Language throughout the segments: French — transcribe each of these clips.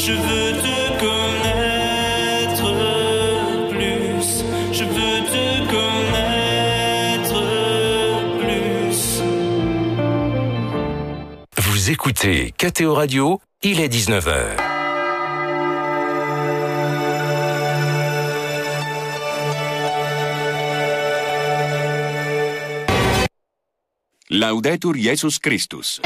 Je veux te connaître plus. Je veux te connaître plus. Vous écoutez KTO Radio, il est 19h. Laudetur Jesus Christus.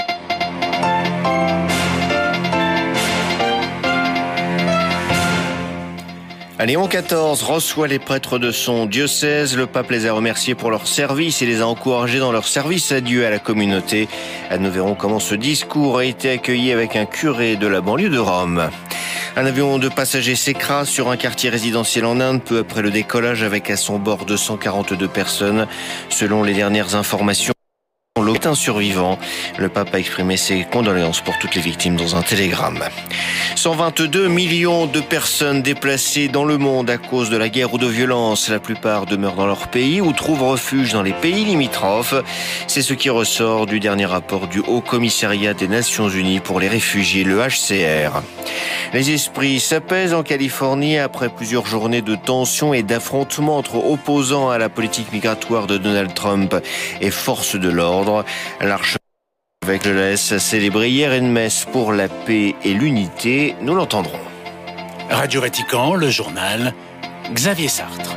Léon XIV reçoit les prêtres de son diocèse. Le pape les a remerciés pour leur service et les a encouragés dans leur service à Dieu et à la communauté. Nous verrons comment ce discours a été accueilli avec un curé de la banlieue de Rome. Un avion de passagers s'écrase sur un quartier résidentiel en Inde peu après le décollage avec à son bord 242 personnes. Selon les dernières informations, est un survivant. Le pape a exprimé ses condoléances pour toutes les victimes dans un télégramme. 122 millions de personnes déplacées dans le monde à cause de la guerre ou de violence. La plupart demeurent dans leur pays ou trouvent refuge dans les pays limitrophes. C'est ce qui ressort du dernier rapport du Haut Commissariat des Nations Unies pour les réfugiés, le HCR. Les esprits s'apaisent en Californie après plusieurs journées de tensions et d'affrontements entre opposants à la politique migratoire de Donald Trump et forces de l'ordre. L'archevêque de l'Est a célébré hier une messe pour la paix et l'unité. Nous l'entendrons. Radio Vatican, le journal, Xavier Sartre.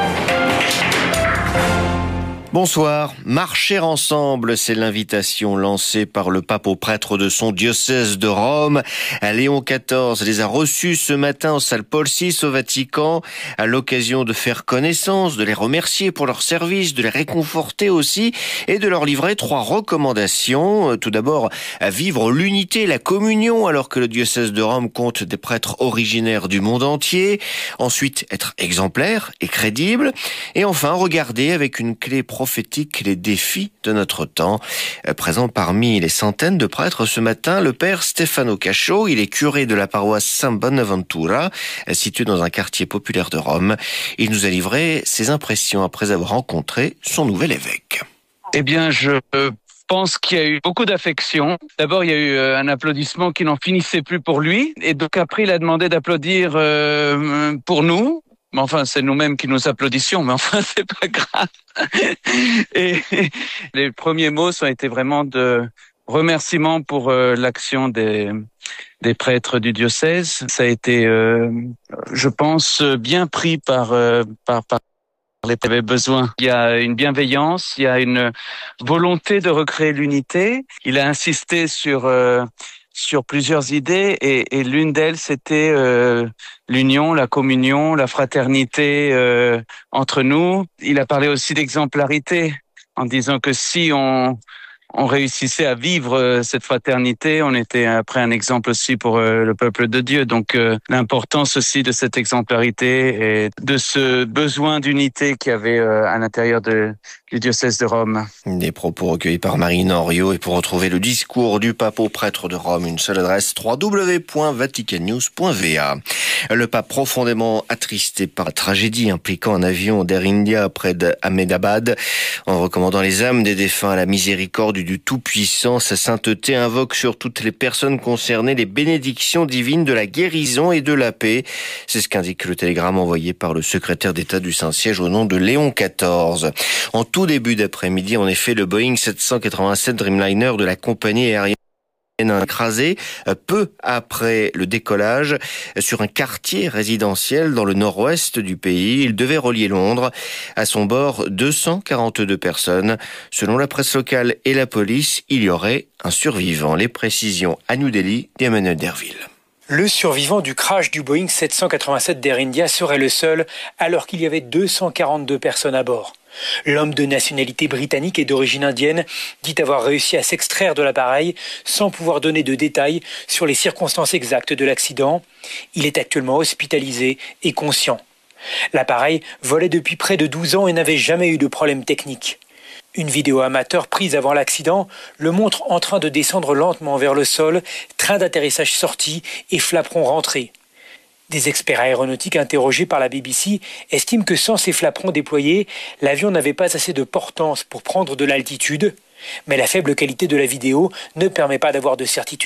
Bonsoir. Marcher ensemble, c'est l'invitation lancée par le pape aux prêtres de son diocèse de Rome. Léon XIV les a reçus ce matin en salle Paul VI au Vatican à l'occasion de faire connaissance, de les remercier pour leur service, de les réconforter aussi et de leur livrer 3 recommandations. Tout d'abord, à vivre l'unité, la communion alors que le diocèse de Rome compte des prêtres originaires du monde entier. Ensuite, être exemplaire et crédible. Et enfin, regarder avec une clé prophétique les défis de notre temps. Présent parmi les centaines de prêtres ce matin, le père Stefano Cascio, il est curé de la paroisse San Bonaventura, située dans un quartier populaire de Rome. Il nous a livré ses impressions après avoir rencontré son nouvel évêque. Eh bien, je pense qu'il y a eu beaucoup d'affection. D'abord, il y a eu un applaudissement qui n'en finissait plus pour lui. Et donc après, il a demandé d'applaudir pour nous. Mais enfin, c'est nous-mêmes qui nous applaudissions, mais enfin, c'est pas grave. Et les premiers mots ont été vraiment de remerciements pour l'action des prêtres du diocèse. Ça a été, je pense, bien pris par les qui avaient besoin. Il y a une bienveillance, il y a une volonté de recréer l'unité. Il a insisté sur plusieurs idées et l'une d'elles c'était l'union, la communion, la fraternité entre nous. Il a parlé aussi d'exemplarité en disant que si on réussissait à vivre cette fraternité, on était après un exemple aussi pour le peuple de Dieu. Donc l'importance aussi de cette exemplarité et de ce besoin d'unité qu'il y avait à l'intérieur du diocèse de Rome. Des propos recueillis par Marine Henriot. Et pour retrouver le discours du pape aux prêtres de Rome, une seule adresse, www.vaticannews.va. Le pape profondément attristé par la tragédie impliquant un avion d'Air India près d'Ahmedabad, en recommandant les âmes des défunts à la miséricorde du Tout-Puissant, sa sainteté invoque sur toutes les personnes concernées les bénédictions divines de la guérison et de la paix. C'est ce qu'indique le télégramme envoyé par le secrétaire d'État du Saint-Siège au nom de Léon XIV. En tout début d'après-midi, en effet, le Boeing 787 Dreamliner de la compagnie aérienne écrasé peu après le décollage sur un quartier résidentiel dans le nord-ouest du pays. Il devait relier Londres. À son bord, 242 personnes. Selon la presse locale et la police, il y aurait un survivant. Les précisions à New Delhi d'Emmanuel Derville. Le survivant du crash du Boeing 787 d'Air India serait le seul alors qu'il y avait 242 personnes à bord. L'homme de nationalité britannique et d'origine indienne dit avoir réussi à s'extraire de l'appareil sans pouvoir donner de détails sur les circonstances exactes de l'accident. Il est actuellement hospitalisé et conscient. L'appareil volait depuis près de 12 ans et n'avait jamais eu de problème technique. Une vidéo amateur prise avant l'accident le montre en train de descendre lentement vers le sol, train d'atterrissage sorti et flaperon rentré. Des experts aéronautiques interrogés par la BBC estiment que sans ces flaperons déployés, l'avion n'avait pas assez de portance pour prendre de l'altitude, mais la faible qualité de la vidéo ne permet pas d'avoir de certitude.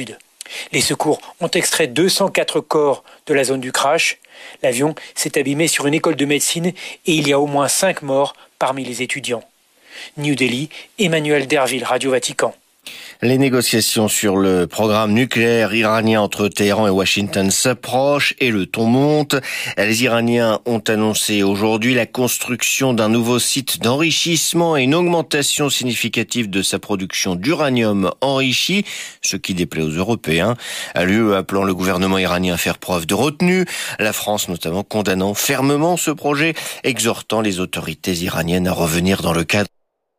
Les secours ont extrait 204 corps de la zone du crash. L'avion s'est abîmé sur une école de médecine et il y a au moins 5 morts parmi les étudiants. New Delhi, Emmanuel Derville, Radio Vatican. Les négociations sur le programme nucléaire iranien entre Téhéran et Washington s'approchent et le ton monte. Les Iraniens ont annoncé aujourd'hui la construction d'un nouveau site d'enrichissement et une augmentation significative de sa production d'uranium enrichi, ce qui déplaît aux Européens. L'UE appelant le gouvernement iranien à faire preuve de retenue, la France notamment condamnant fermement ce projet, exhortant les autorités iraniennes à revenir dans le cadre.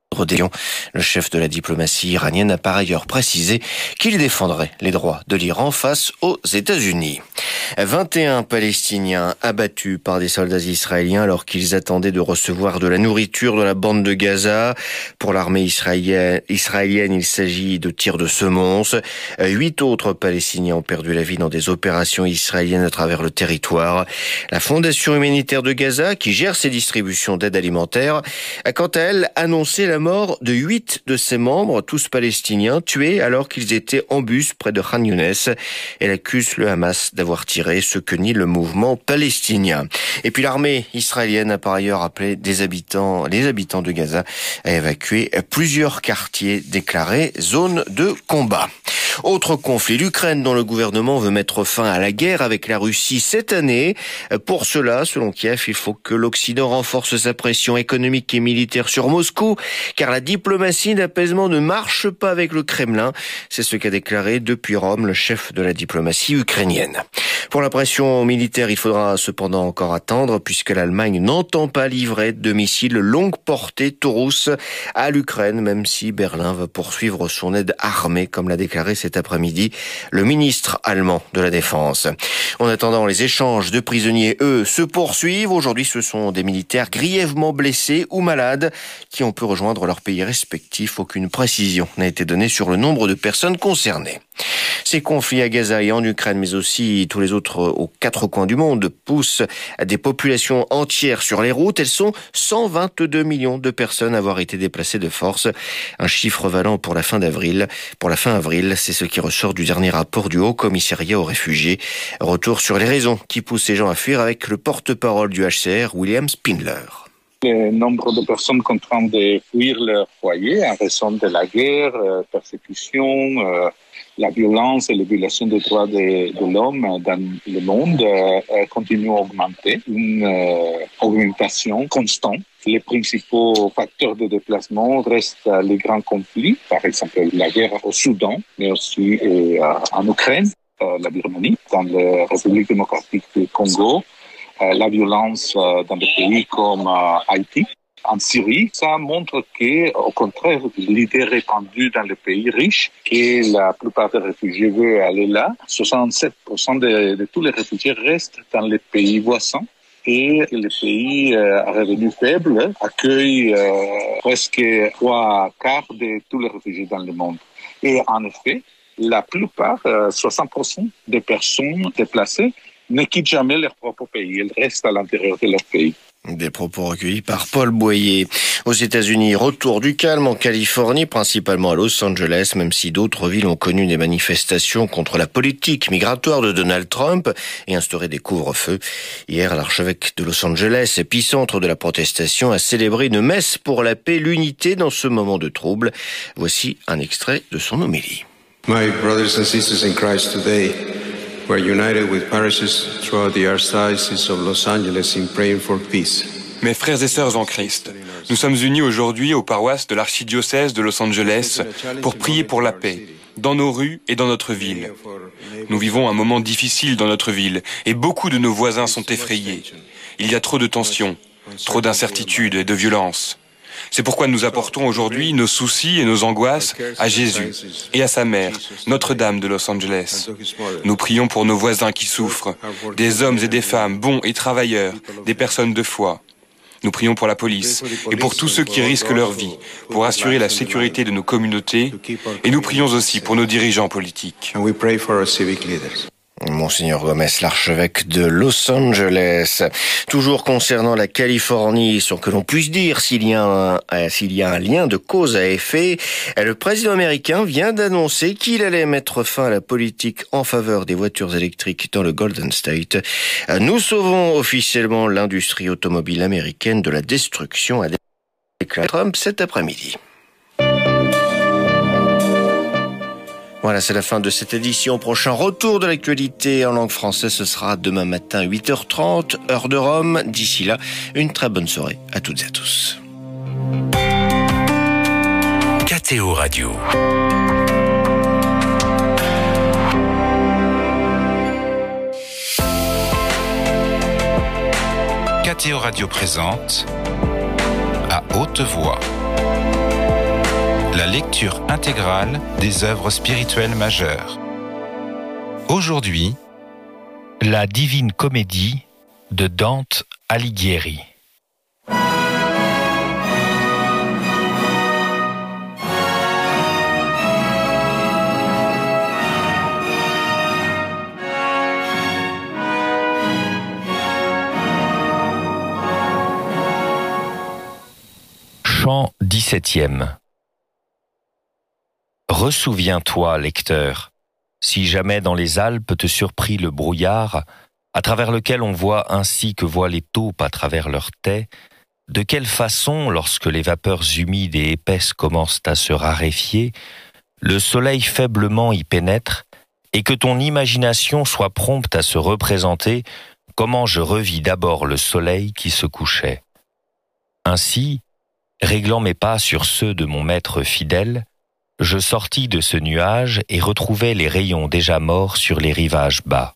Le chef de la diplomatie iranienne a par ailleurs précisé qu'il défendrait les droits de l'Iran face aux États-Unis. 21 Palestiniens abattus par des soldats israéliens alors qu'ils attendaient de recevoir de la nourriture de la bande de Gaza. Pour l'armée israélienne, il s'agit de tirs de semonces. 8 autres Palestiniens ont perdu la vie dans des opérations israéliennes à travers le territoire. La Fondation humanitaire de Gaza, qui gère ces distributions d'aide alimentaire, a quant à elle annoncé la mort de 8 de ses membres, tous palestiniens, tués alors qu'ils étaient en bus près de Khan Younes. Elle accuse le Hamas d'avoir tiré, ce que nie le mouvement palestinien. Et puis l'armée israélienne a par ailleurs appelé les habitants de Gaza à évacuer plusieurs quartiers déclarés zone de combat. Autre conflit, l'Ukraine dont le gouvernement veut mettre fin à la guerre avec la Russie cette année. Pour cela, selon Kiev, il faut que l'Occident renforce sa pression économique et militaire sur Moscou, car la diplomatie d'apaisement ne marche pas avec le Kremlin. C'est ce qu'a déclaré depuis Rome le chef de la diplomatie ukrainienne. Pour la pression militaire, il faudra cependant encore attendre, puisque l'Allemagne n'entend pas livrer de missiles longue portée Taurus à l'Ukraine, même si Berlin va poursuivre son aide armée, comme l'a déclaré cet après-midi le ministre allemand de la Défense. En attendant, les échanges de prisonniers, eux, se poursuivent. Aujourd'hui, ce sont des militaires grièvement blessés ou malades qui ont pu rejoindre leur pays respectif. Aucune précision n'a été donnée sur le nombre de personnes concernées. Ces conflits à Gaza et en Ukraine, mais aussi tous les autres aux 4 coins du monde, poussent des populations entières sur les routes. Elles sont 122 millions de personnes à avoir été déplacées de force. Un chiffre valant pour la fin avril, c'est ce qui ressort du dernier rapport du Haut Commissariat aux réfugiés. Retour sur les raisons qui poussent ces gens à fuir avec le porte-parole du HCR, William Spindler. Le nombre de personnes contraintes de fuir leur foyer en raison de la guerre, persécution, la violence et les violations des droits de l'homme dans le monde continue à augmenter. Une augmentation constante. Les principaux facteurs de déplacement restent les grands conflits, par exemple la guerre au Soudan, mais aussi en Ukraine, la Birmanie, dans la République démocratique du Congo, la violence dans des pays comme Haïti. En Syrie, ça montre qu'au contraire, l'idée répandue dans les pays riches et la plupart des réfugiés veulent aller là. 67% de tous les réfugiés restent dans les pays voisins. Et les pays à revenus faibles accueillent presque 3/4 de tous les réfugiés dans le monde. Et en effet, la plupart, 60% des personnes déplacées, ne quittent jamais leur propre pays. Elles restent à l'intérieur de leur pays. Des propos recueillis par Paul Boyer. Aux États-Unis, retour du calme en Californie, principalement à Los Angeles, même si d'autres villes ont connu des manifestations contre la politique migratoire de Donald Trump et instauré des couvre-feux. Hier, l'archevêque de Los Angeles, épicentre de la protestation, a célébré une messe pour la paix, l'unité dans ce moment de trouble. Voici un extrait de son homélie. My brothers and sisters in Christ today, we're united with parishes throughout the Archdiocese of Los Angeles in praying for peace. Mes frères et sœurs en Christ, nous sommes unis aujourd'hui aux paroisses de l'archidiocèse de Los Angeles pour prier pour la paix, dans nos rues et dans notre ville. Nous vivons un moment difficile dans notre ville et beaucoup de nos voisins sont effrayés. Il y a trop de tensions, trop d'incertitudes et de violences. C'est pourquoi nous apportons aujourd'hui nos soucis et nos angoisses à Jésus et à sa mère, Notre-Dame de Los Angeles. Nous prions pour nos voisins qui souffrent, des hommes et des femmes bons et travailleurs, des personnes de foi. Nous prions pour la police et pour tous ceux qui risquent leur vie, pour assurer la sécurité de nos communautés, et nous prions aussi pour nos dirigeants politiques. Monseigneur Gomez, l'archevêque de Los Angeles. Toujours concernant la Californie, sans que l'on puisse dire s'il y a un lien de cause à effet, le président américain vient d'annoncer qu'il allait mettre fin à la politique en faveur des voitures électriques dans le Golden State. Nous sauvons officiellement l'industrie automobile américaine de la destruction, a déclaré Trump cet après-midi. Voilà, c'est la fin de cette édition. Prochain retour de l'actualité en langue française, ce sera demain matin 8h30, heure de Rome. D'ici là, une très bonne soirée à toutes et à tous. KTO Radio. KTO Radio présente à haute voix la lecture intégrale des œuvres spirituelles majeures. Aujourd'hui, la Divine Comédie de Dante Alighieri. Chant 17e. Ressouviens-toi, lecteur, si jamais dans les Alpes te surprit le brouillard, à travers lequel on voit ainsi que voient les taupes à travers leurs tais, de quelle façon, lorsque les vapeurs humides et épaisses commencent à se raréfier, le soleil faiblement y pénètre, et que ton imagination soit prompte à se représenter comment je revis d'abord le soleil qui se couchait. Ainsi, réglant mes pas sur ceux de mon maître fidèle, je sortis de ce nuage et retrouvai les rayons déjà morts sur les rivages bas.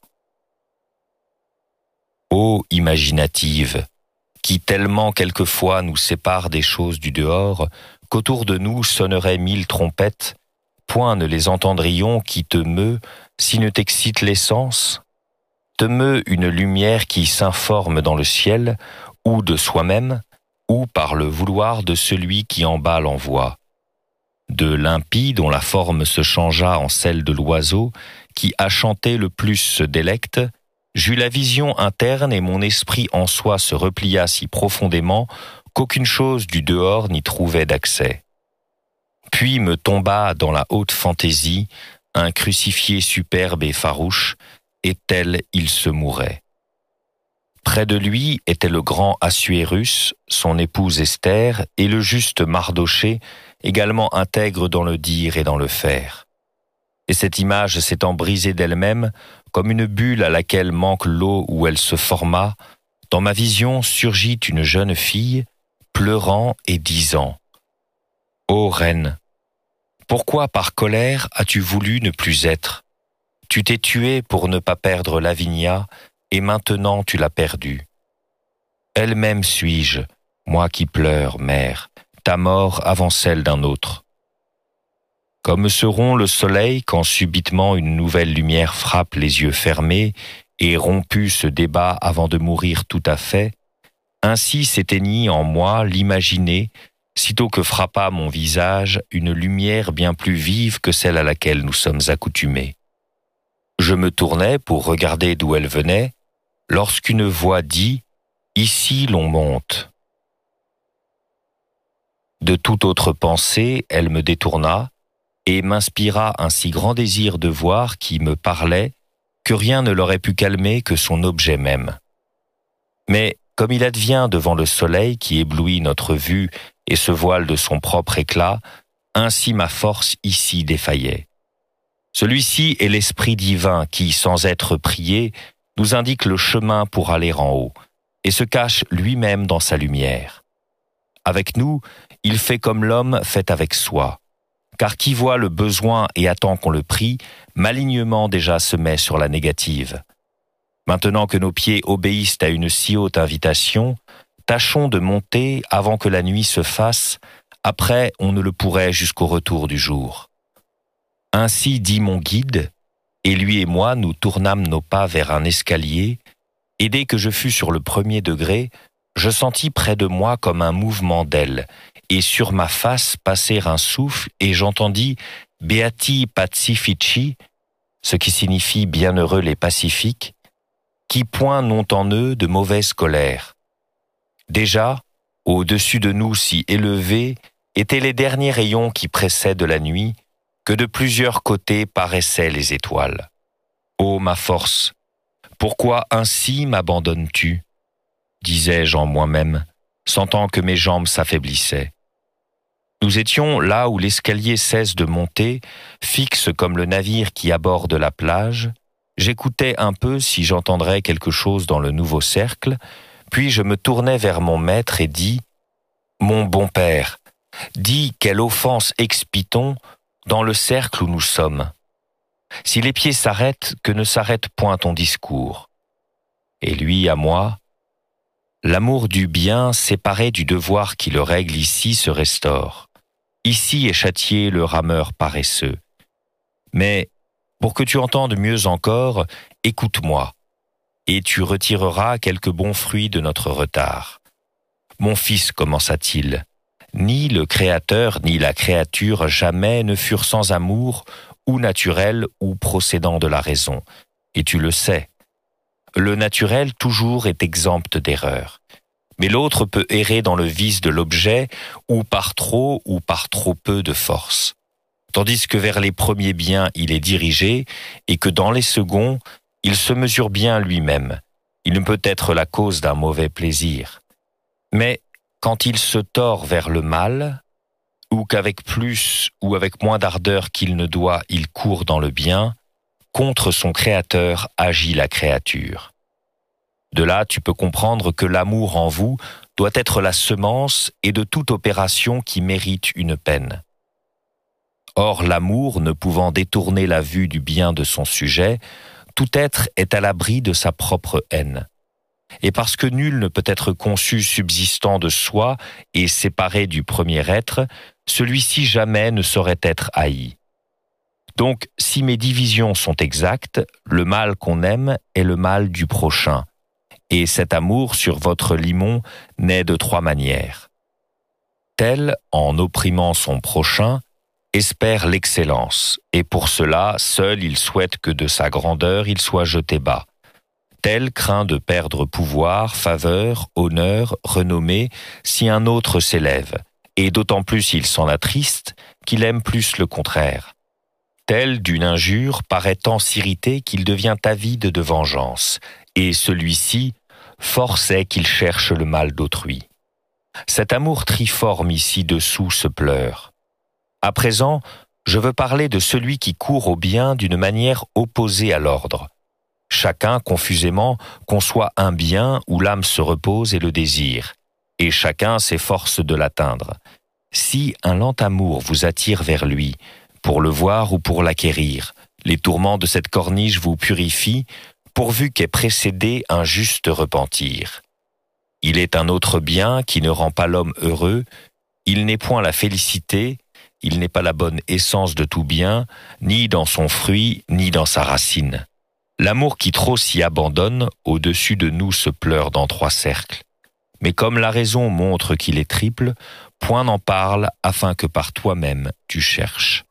Ô imaginative, qui tellement quelquefois nous sépare des choses du dehors, qu'autour de nous sonneraient 1000 trompettes, point ne les entendrions qui te meut, si ne t'excite les sens? Te meut une lumière qui s'informe dans le ciel, ou de soi-même, ou par le vouloir de celui qui en bas l'envoie. De l'impie dont la forme se changea en celle de l'oiseau, qui à chanter le plus se délecte, j'eus la vision interne et mon esprit en soi se replia si profondément qu'aucune chose du dehors n'y trouvait d'accès. Puis me tomba dans la haute fantaisie un crucifié superbe et farouche, et tel il se mourait. Près de lui était le grand Assuérus, son épouse Esther, et le juste Mardochée, également intègre dans le dire et dans le faire. Et cette image s'étant brisée d'elle-même, comme une bulle à laquelle manque l'eau où elle se forma, dans ma vision surgit une jeune fille, pleurant et disant « Ô reine, pourquoi par colère as-tu voulu ne plus être? Tu t'es tuée pour ne pas perdre Lavinia, et maintenant tu l'as perdue. Elle-même suis-je, moi qui pleure, mère, ta mort avant celle d'un autre. Comme seront le soleil quand subitement une nouvelle lumière frappe les yeux fermés et rompu ce débat avant de mourir tout à fait, ainsi s'éteignit en moi l'imaginer, sitôt que frappa mon visage une lumière bien plus vive que celle à laquelle nous sommes accoutumés. Je me tournai pour regarder d'où elle venait, lorsqu'une voix dit « Ici l'on monte ». De toute autre pensée, elle me détourna et m'inspira un si grand désir de voir qui me parlait que rien ne l'aurait pu calmer que son objet même. Mais comme il advient devant le soleil qui éblouit notre vue et se voile de son propre éclat, ainsi ma force ici défaillait. Celui-ci est l'Esprit divin qui, sans être prié, nous indique le chemin pour aller en haut, et se cache lui-même dans sa lumière. Avec nous, il fait comme l'homme fait avec soi, car qui voit le besoin et attend qu'on le prie, malignement déjà se met sur la négative. Maintenant que nos pieds obéissent à une si haute invitation, tâchons de monter avant que la nuit se fasse, après on ne le pourrait jusqu'au retour du jour. Ainsi dit mon guide, et lui et moi nous tournâmes nos pas vers un escalier, et dès que je fus sur le 1er degré, je sentis près de moi comme un mouvement d'aile, et sur ma face passer un souffle, et j'entendis « Beati pacifici », ce qui signifie bienheureux les pacifiques, qui point n'ont en eux de mauvaise colère. Déjà, au-dessus de nous si élevés, étaient les derniers rayons qui précèdent la nuit, que de plusieurs côtés paraissaient les étoiles. Ô ma force, pourquoi ainsi m'abandonnes-tu ? Disais-je en moi-même, sentant que mes jambes s'affaiblissaient. Nous étions là où l'escalier cesse de monter, fixe comme le navire qui aborde la plage. J'écoutais un peu si j'entendrais quelque chose dans le nouveau cercle, puis je me tournai vers mon maître et dis « Mon bon père, dis quelle offense expie-t-on dans le cercle où nous sommes. Si les pieds s'arrêtent, que ne s'arrête point ton discours. » Et lui à moi, « L'amour du bien séparé du devoir qui le règle ici se restaure. Ici est châtié le rameur paresseux. Mais, pour que tu entendes mieux encore, écoute-moi, et tu retireras quelques bons fruits de notre retard. Mon fils, commença-t-il, ni le Créateur ni la créature jamais ne furent sans amour, ou naturels ou procédant de la raison, et tu le sais. Le naturel toujours est exempt d'erreur. Mais l'autre peut errer dans le vice de l'objet, ou par trop peu de force. Tandis que vers les premiers biens il est dirigé, et que dans les seconds, il se mesure bien lui-même. Il ne peut être la cause d'un mauvais plaisir. Mais quand il se tord vers le mal, ou qu'avec plus ou avec moins d'ardeur qu'il ne doit, il court dans le bien, contre son créateur agit la créature. De là, tu peux comprendre que l'amour en vous doit être la semence et de toute opération qui mérite une peine. Or, l'amour, ne pouvant détourner la vue du bien de son sujet, tout être est à l'abri de sa propre haine. Et parce que nul ne peut être conçu subsistant de soi et séparé du premier être, celui-ci jamais ne saurait être haï. Donc, si mes divisions sont exactes, le mal qu'on aime est le mal du prochain. Et cet amour sur votre limon naît de 3 manières. Tel, en opprimant son prochain, espère l'excellence, et pour cela, seul il souhaite que de sa grandeur il soit jeté bas. Tel craint de perdre pouvoir, faveur, honneur, renommée, si un autre s'élève, et d'autant plus il s'en attriste qu'il aime plus le contraire. Tel, d'une injure, paraît tant s'irriter qu'il devient avide de vengeance, et celui-ci, force est qu'il cherche le mal d'autrui. Cet amour triforme ici dessous se pleure. À présent, je veux parler de celui qui court au bien d'une manière opposée à l'ordre. Chacun, confusément, conçoit un bien où l'âme se repose et le désire, et chacun s'efforce de l'atteindre. Si un lent amour vous attire vers lui, pour le voir ou pour l'acquérir, les tourments de cette corniche vous purifient, pourvu qu'ait précédé un juste repentir. Il est un autre bien qui ne rend pas l'homme heureux, il n'est point la félicité, il n'est pas la bonne essence de tout bien, ni dans son fruit, ni dans sa racine. L'amour qui trop s'y abandonne, au-dessus de nous se pleure dans 3 cercles. Mais comme la raison montre qu'il est triple, point n'en parle afin que par toi-même tu cherches.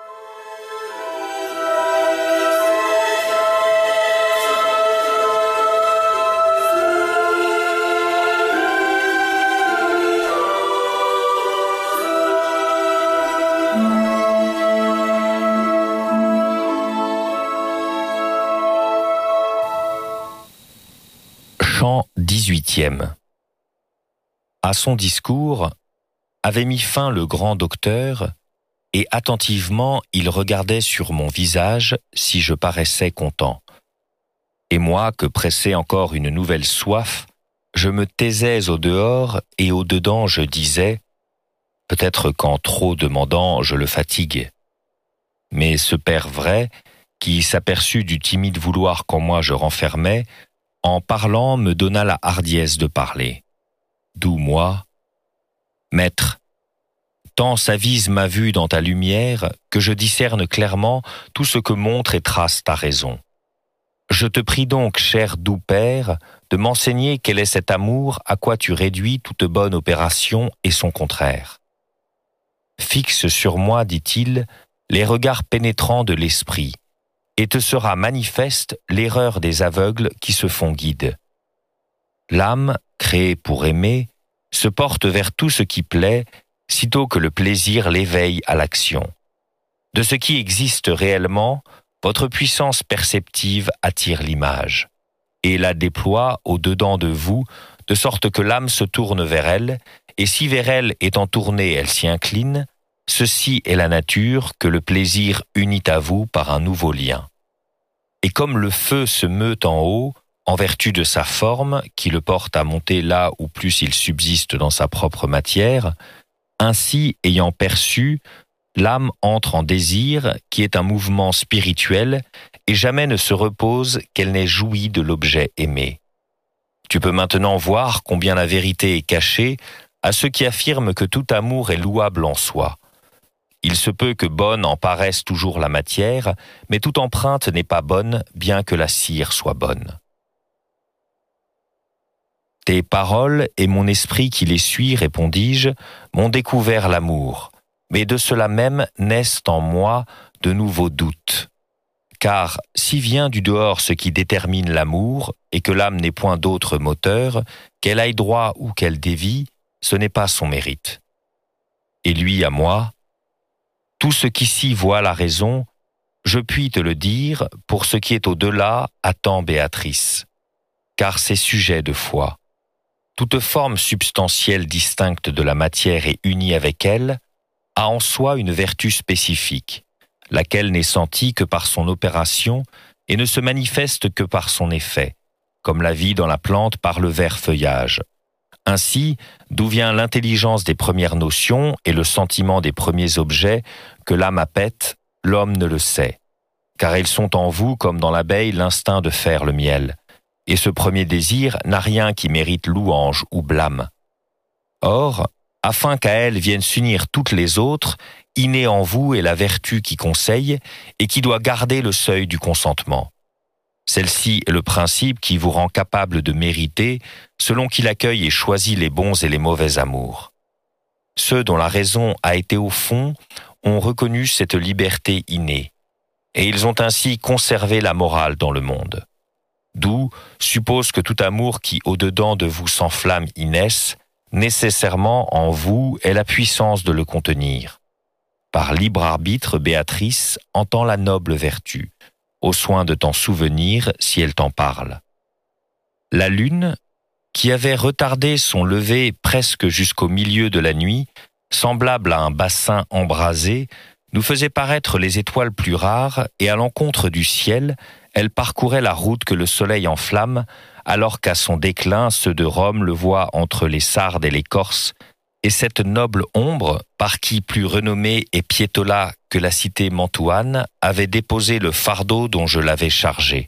Chant 18e. À son discours, avait mis fin le grand docteur, et attentivement il regardait sur mon visage si je paraissais content. Et moi, que pressait encore une nouvelle soif, je me taisais au dehors et au dedans je disais « Peut-être qu'en trop demandant je le fatigue. » Mais ce père vrai, qui s'aperçut du timide vouloir qu'en moi je renfermais, en parlant me donna la hardiesse de parler. D'où moi, « Maître, tant s'avise ma vue dans ta lumière que je discerne clairement tout ce que montre et trace ta raison. Je te prie donc, cher doux père, de m'enseigner quel est cet amour à quoi tu réduis toute bonne opération et son contraire. Fixe sur moi, dit-il, les regards pénétrants de l'esprit, et te sera manifeste l'erreur des aveugles qui se font guides. L'âme, créée pour aimer, se porte vers tout ce qui plaît, sitôt que le plaisir l'éveille à l'action. De ce qui existe réellement, votre puissance perceptive attire l'image, et la déploie au-dedans de vous, de sorte que l'âme se tourne vers elle, et si vers elle étant tournée elle s'y incline, ceci est la nature que le plaisir unit à vous par un nouveau lien. Et comme le feu se meut en haut, en vertu de sa forme, qui le porte à monter là où plus il subsiste dans sa propre matière, ainsi, ayant perçu, l'âme entre en désir, qui est un mouvement spirituel, et jamais ne se repose qu'elle n'ait joui de l'objet aimé. Tu peux maintenant voir combien la vérité est cachée à ceux qui affirment que tout amour est louable en soi. Il se peut que bonne en paraisse toujours la matière, mais toute empreinte n'est pas bonne, bien que la cire soit bonne. Tes paroles et mon esprit qui les suit, répondis-je, m'ont découvert l'amour, mais de cela même naissent en moi de nouveaux doutes. Car si vient du dehors ce qui détermine l'amour, et que l'âme n'est point d'autre moteur, qu'elle aille droit ou qu'elle dévie, ce n'est pas son mérite. Et lui à moi, tout ce qu'ici voit la raison, je puis te le dire, pour ce qui est au-delà, attends Béatrice, car c'est sujet de foi. Toute forme substantielle distincte de la matière et unie avec elle a en soi une vertu spécifique, laquelle n'est sentie que par son opération et ne se manifeste que par son effet, comme la vie dans la plante par le vert feuillage. Ainsi, d'où vient l'intelligence des premières notions et le sentiment des premiers objets que l'âme appète, l'homme ne le sait, car ils sont en vous comme dans l'abeille l'instinct de faire le miel. Et ce premier désir n'a rien qui mérite louange ou blâme. Or, afin qu'à elle viennent s'unir toutes les autres, innée en vous est la vertu qui conseille et qui doit garder le seuil du consentement. Celle-ci est le principe qui vous rend capable de mériter, selon qu'il accueille et choisit les bons et les mauvais amours. Ceux dont la raison a été au fond ont reconnu cette liberté innée, et ils ont ainsi conservé la morale dans le monde. D'où suppose que tout amour qui au-dedans de vous s'enflamme y naisse, nécessairement en vous ait la puissance de le contenir. Par libre arbitre, Béatrice entend la noble vertu, au soin de t'en souvenir si elle t'en parle. La lune, qui avait retardé son lever presque jusqu'au milieu de la nuit, semblable à un bassin embrasé, nous faisait paraître les étoiles plus rares et à l'encontre du ciel, elle parcourait la route que le soleil enflamme, alors qu'à son déclin, ceux de Rome le voient entre les Sardes et les Corses, et cette noble ombre, par qui plus renommée et Piétola que la cité mantuane, avait déposé le fardeau dont je l'avais chargé.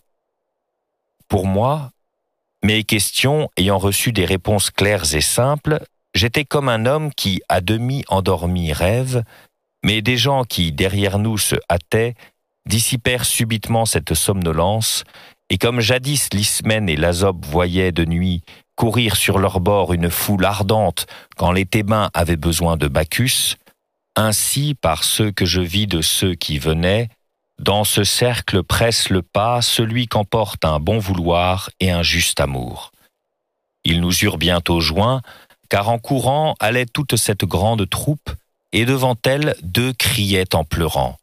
Pour moi, mes questions ayant reçu des réponses claires et simples, j'étais comme un homme qui, à demi endormi, rêve, mais des gens qui, derrière nous, se hâtaient, dissipèrent subitement cette somnolence, et comme jadis l'Ismène et l'Azope voyaient de nuit courir sur leur bord une foule ardente quand les Thébains avaient besoin de Bacchus, ainsi, par ceux que je vis de ceux qui venaient, dans ce cercle presse le pas celui qu'emporte un bon vouloir et un juste amour. Ils nous eurent bientôt joints, car en courant allait toute cette grande troupe, et devant elle, deux criaient en pleurant.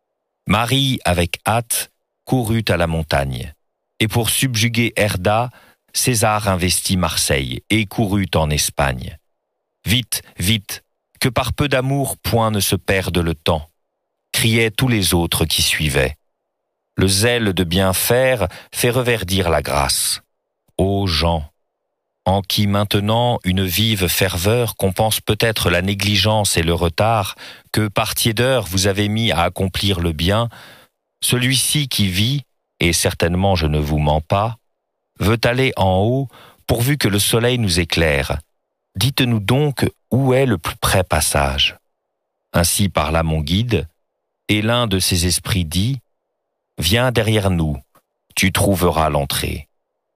Marie, avec hâte, courut à la montagne, et pour subjuguer Herda, César investit Marseille et courut en Espagne. Vite, vite, que par peu d'amour point ne se perde le temps, criaient tous les autres qui suivaient. Le zèle de bien faire fait reverdir la grâce. Ô gens, en qui maintenant une vive ferveur compense peut-être la négligence et le retard que par tiédeur vous avez mis à accomplir le bien, celui-ci qui vit, et certainement je ne vous mens pas, veut aller en haut pourvu que le soleil nous éclaire. Dites-nous donc où est le plus près passage. Ainsi parla mon guide, et l'un de ses esprits dit « Viens derrière nous, tu trouveras l'entrée. »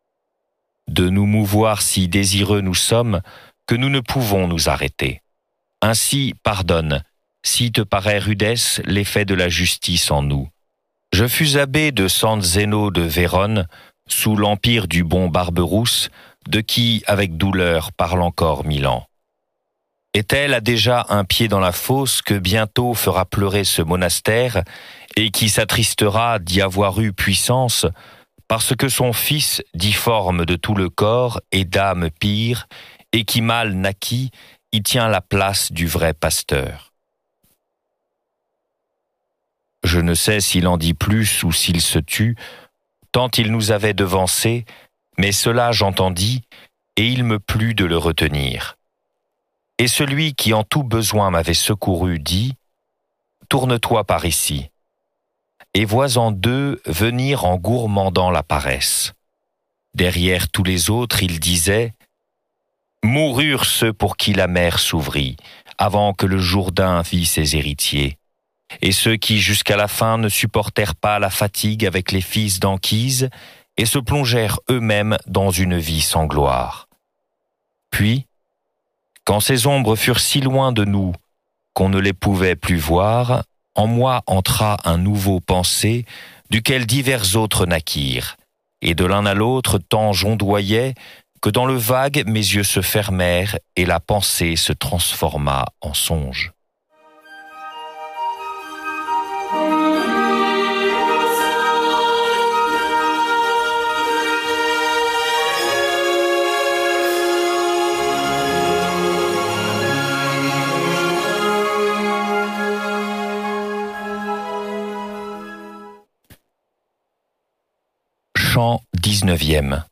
De nous mouvoir si désireux nous sommes que nous ne pouvons nous arrêter. Ainsi, pardonne, si te paraît rudesse l'effet de la justice en nous. Je fus abbé de San Zeno de Vérone, sous l'empire du bon Barberousse, de qui, avec douleur, parle encore 1000 ans. Est-elle a déjà un pied dans la fosse que bientôt fera pleurer ce monastère, et qui s'attristera d'y avoir eu puissance, parce que son fils, difforme de tout le corps et d'âme pire, et qui mal naquit, y tient la place du vrai pasteur. Je ne sais s'il en dit plus ou s'il se tue, tant il nous avait devancés, mais cela j'entendis, et il me plut de le retenir. Et celui qui en tout besoin m'avait secouru dit, « Tourne-toi par ici. » Et vois-en deux venir en gourmandant la paresse. Derrière tous les autres, il disait, « Moururent ceux pour qui la mer s'ouvrit, avant que le Jourdain vît ses héritiers. Et ceux qui jusqu'à la fin ne supportèrent pas la fatigue avec les fils d'Anchise, et se plongèrent eux-mêmes dans une vie sans gloire. Puis, quand ces ombres furent si loin de nous qu'on ne les pouvait plus voir, en moi entra un nouveau pensée, duquel divers autres naquirent, et de l'un à l'autre tant j'ondoyais que dans le vague mes yeux se fermèrent et la pensée se transforma en songe. Chant 19e.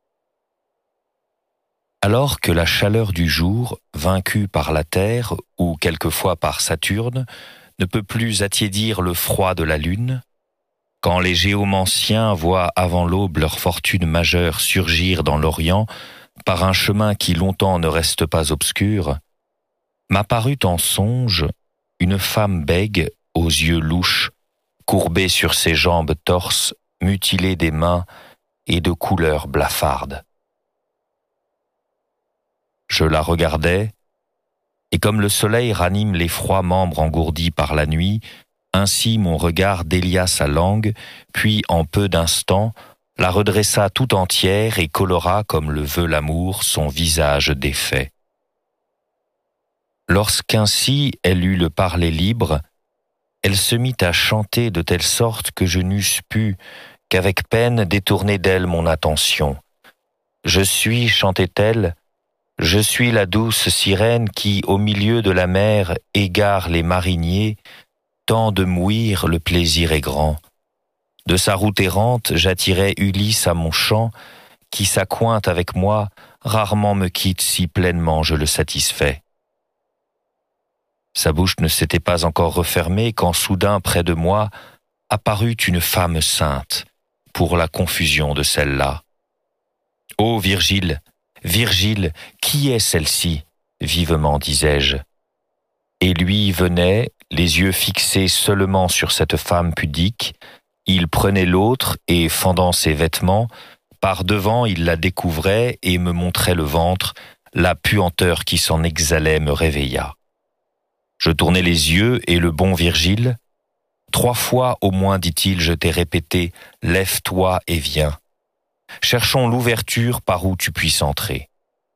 Alors que la chaleur du jour, vaincue par la terre ou quelquefois par Saturne, ne peut plus attiédir le froid de la lune, quand les géomanciens voient avant l'aube leur fortune majeure surgir dans l'Orient par un chemin qui longtemps ne reste pas obscur, m'apparut en songe une femme bègue aux yeux louches, courbée sur ses jambes torses, mutilée des mains et de couleur blafarde. Je la regardais, et comme le soleil ranime les froids membres engourdis par la nuit, ainsi mon regard délia sa langue, puis en peu d'instants, la redressa tout entière et colora comme le veut l'amour son visage défait. Lorsqu'ainsi elle eut le parler libre, elle se mit à chanter de telle sorte que je n'eusse pu, qu'avec peine, détourner d'elle mon attention. Je suis, chantait-elle, je suis la douce sirène qui, au milieu de la mer, égare les mariniers, tant de mouir le plaisir est grand. De sa route errante, j'attirais Ulysse à mon chant, qui s'accointe avec moi, rarement me quitte si pleinement je le satisfais. Sa bouche ne s'était pas encore refermée quand soudain près de moi apparut une femme sainte, pour la confusion de celle-là. « Ô Virgile, Virgile, qui est celle-ci » vivement disais-je. Et lui venait, les yeux fixés seulement sur cette femme pudique, il prenait l'autre et, fendant ses vêtements, par devant il la découvrait et me montrait le ventre, la puanteur qui s'en exhalait me réveilla. Je tournai les yeux et le bon Virgile, 3 fois au moins, dit-il, je t'ai répété, lève-toi et viens. Cherchons l'ouverture par où tu puisses entrer.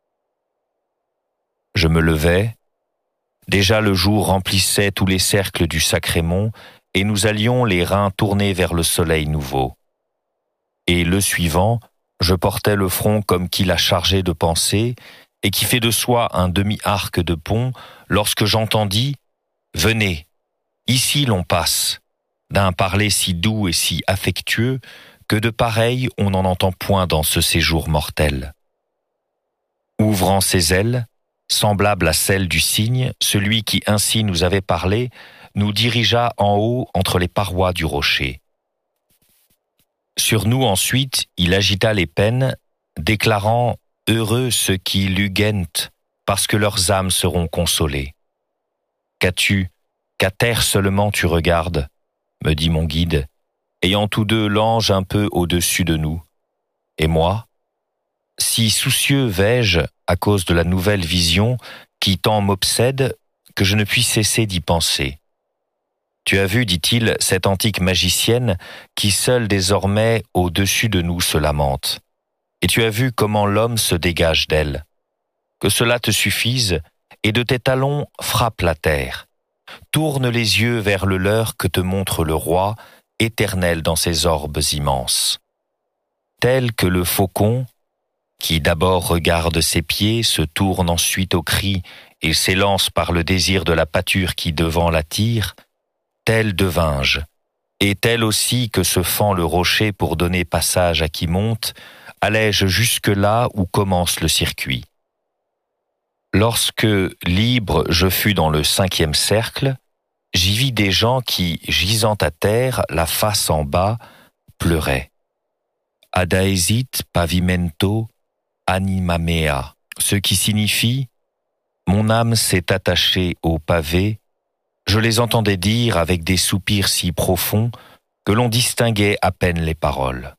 Je me levai. Déjà le jour remplissait tous les cercles du sacré mont, et nous allions les reins tournés vers le soleil nouveau. Et le suivant, je portais le front comme qui l'a chargé de pensée, et qui fait de soi un demi-arc de pont, lorsque j'entendis « Venez, ici l'on passe », d'un parler si doux et si affectueux que de pareil on n'en entend point dans ce séjour mortel. Ouvrant ses ailes, semblable à celle du cygne, celui qui ainsi nous avait parlé nous dirigea en haut entre les parois du rocher. Sur nous ensuite, il agita les peines, déclarant « Heureux ceux qui l'ugent, parce que leurs âmes seront consolées. » « Qu'as-tu, qu'à terre seulement tu regardes ?» me dit mon guide, ayant tous deux l'ange un peu au-dessus de nous. Et moi, si soucieux vais-je, à cause de la nouvelle vision qui tant m'obsède, que je ne puis cesser d'y penser. Tu as vu, dit-il, cette antique magicienne qui seule désormais au-dessus de nous se lamente. Et tu as vu comment l'homme se dégage d'elle. Que cela te suffise, et de tes talons frappe la terre. Tourne les yeux vers le leur que te montre le roi, éternel dans ses orbes immenses. Tel que le faucon, qui d'abord regarde ses pieds, se tourne ensuite au cri et s'élance par le désir de la pâture qui devant l'attire, tel devins-je, et tel aussi que se fend le rocher pour donner passage à qui monte, allais-je jusque là où commence le circuit. Lorsque, libre, je fus dans le 5e cercle, j'y vis des gens qui, gisant à terre, la face en bas, pleuraient. Adaesit pavimento anima mea, ce qui signifie « Mon âme s'est attachée au pavé », je les entendais dire avec des soupirs si profonds que l'on distinguait à peine les paroles.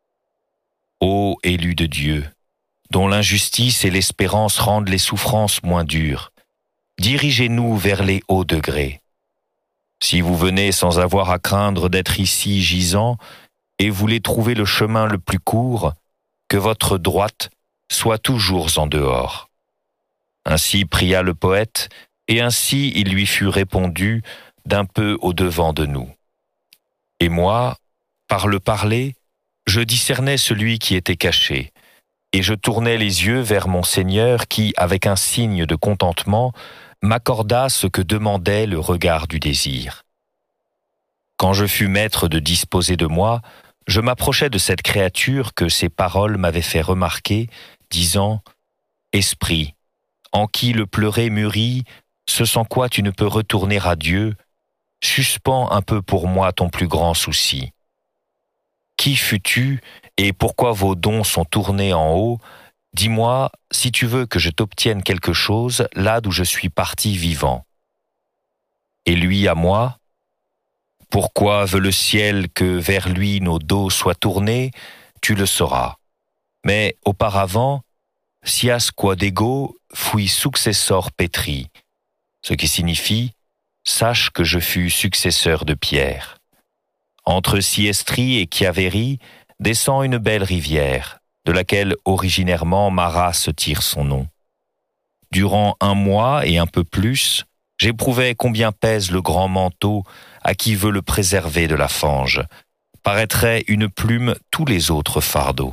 Ô élus de Dieu, dont l'injustice et l'espérance rendent les souffrances moins dures, dirigez-nous vers les hauts degrés. Si vous venez sans avoir à craindre d'être ici gisant et voulez trouver le chemin le plus court, que votre droite soit toujours en dehors. Ainsi pria le poète, et ainsi il lui fut répondu d'un peu au-devant de nous. Et moi, par le parler, je discernais celui qui était caché, et je tournais les yeux vers mon Seigneur qui, avec un signe de contentement, m'accorda ce que demandait le regard du désir. Quand je fus maître de disposer de moi, je m'approchai de cette créature que ces paroles m'avaient fait remarquer, disant « Esprit, en qui le pleurer mûrit, ce sans quoi tu ne peux retourner à Dieu, suspends un peu pour moi ton plus grand souci. Qui fus-tu et pourquoi vos dons sont tournés en haut? Dis-moi si tu veux que je t'obtienne quelque chose là d'où je suis parti vivant. » Et lui à moi, « Pourquoi veut le ciel que vers lui nos dos soient tournés? Tu le sauras. Mais auparavant, sias quod ego fui successor Petri, ce qui signifie « Sache que je fus successeur de Pierre. » Entre Siestri et Chiaveri descend une belle rivière, de laquelle originairement ma race tire son nom. Durant 1 mois et un peu plus, j'éprouvais combien pèse le grand manteau à qui veut le préserver de la fange. Paraîtrait une plume tous les autres fardeaux.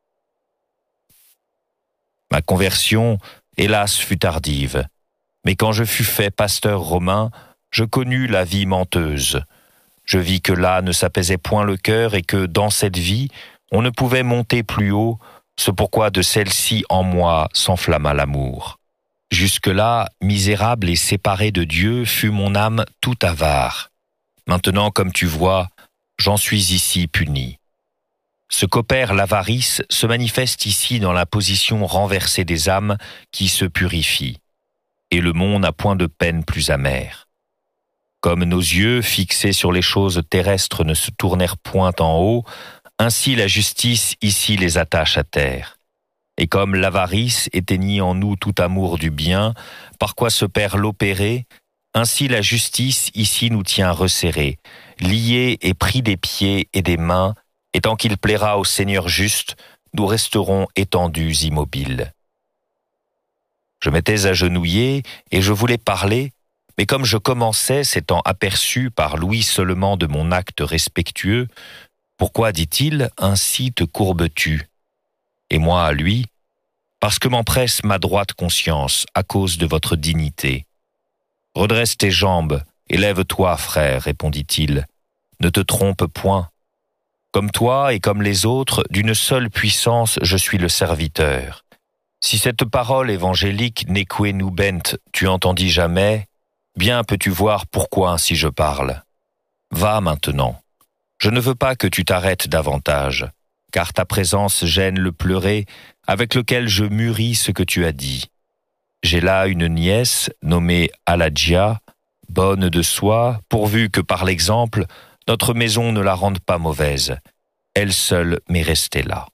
Ma conversion, hélas, fut tardive, mais quand je fus fait pasteur romain, je connus la vie menteuse. Je vis que là ne s'apaisait point le cœur et que dans cette vie, on ne pouvait monter plus haut, ce pourquoi de celle-ci en moi s'enflamma l'amour. Jusque-là, misérable et séparé de Dieu, fut mon âme tout avare. Maintenant, comme tu vois, j'en suis ici puni. Ce qu'opère l'avarice se manifeste ici dans la position renversée des âmes qui se purifient, et le monde n'a point de peine plus amère. Comme nos yeux, fixés sur les choses terrestres, ne se tournèrent point en haut, ainsi la justice ici les attache à terre. Et comme l'avarice éteignit en nous tout amour du bien, par quoi se perd l'opéré, ainsi la justice ici nous tient resserrés, liés et pris des pieds et des mains, et tant qu'il plaira au Seigneur juste, nous resterons étendus immobiles. Je m'étais agenouillé et je voulais parler, mais comme je commençais, s'étant aperçu par l'ouïe seulement de mon acte respectueux, « Pourquoi, dit-il, ainsi te courbes-tu » Et moi à lui, « Parce que m'empresse ma droite conscience à cause de votre dignité. » « Redresse tes jambes, élève-toi, frère, répondit-il. Ne te trompe point. Comme toi et comme les autres, d'une seule puissance, je suis le serviteur. Si cette parole évangélique neque nubent tu entendis jamais, bien peux-tu voir pourquoi ainsi je parle. Va maintenant. Je ne veux pas que tu t'arrêtes davantage, car ta présence gêne le pleurer avec lequel je mûris ce que tu as dit. J'ai là une nièce nommée Aladjia, bonne de soi, pourvu que par l'exemple, notre maison ne la rende pas mauvaise. Elle seule m'est restée là.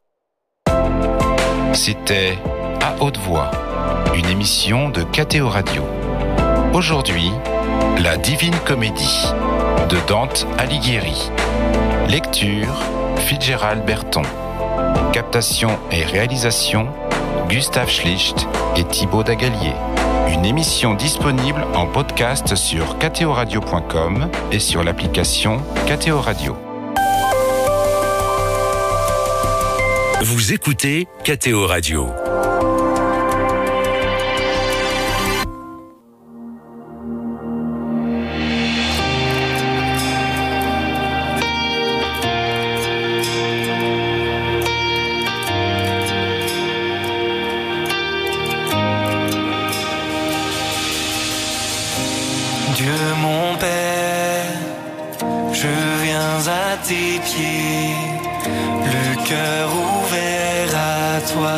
C'était À haute voix, une émission de KTO Radio. Aujourd'hui, la Divine Comédie, de Dante Alighieri. Lecture, Fitzgerald Berton. Captation et réalisation, Gustave Schlicht et Thibaut Dagalier. Une émission disponible en podcast sur ktoradio.com et sur l'application KTO Radio. Vous écoutez KTO Radio. Dieu mon Père, je viens à tes pieds, le cœur ouvert à toi.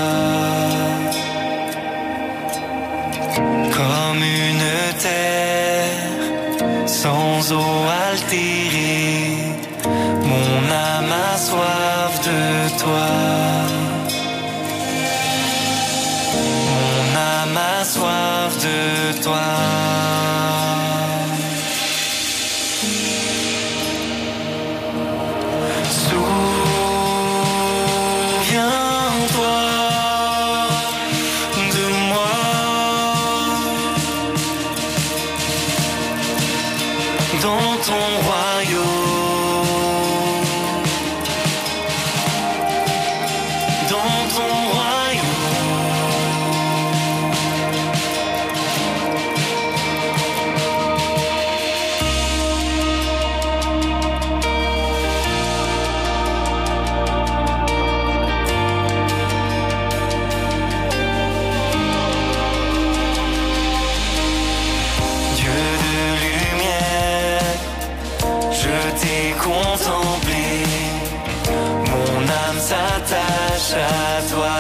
Comme une terre sans eau altérée, mon âme a soif de toi. Mon âme a soif de toi. Dans ton royaume, dans ton royaume. Dieu de lumière, je t'ai contemplé, mon âme s'attache à toi.